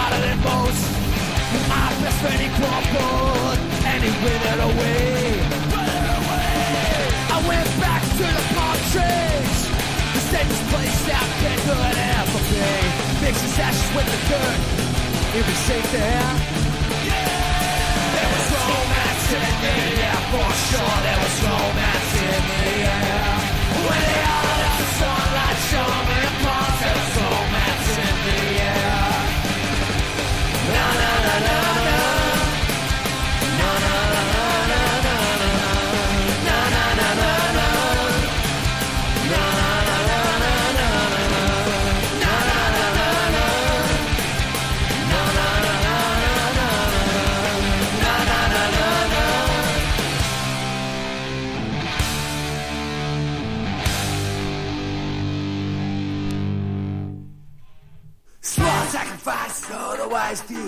harder than most. My best friend, he crumbled, and he withered away. I went back to the palm trees, the safest place that they could ever be. Mix his ashes with the dirt, he'd be safe there. There was romance in the air, for sure there was romance in the air. When they all left the sunlight shone me apart, there was romance in the air. Na na na na na, na na na na na, na na na na na, na na na na na, na na na na na, na na na na na, na na na na na. Small sacrifice, otherwise few.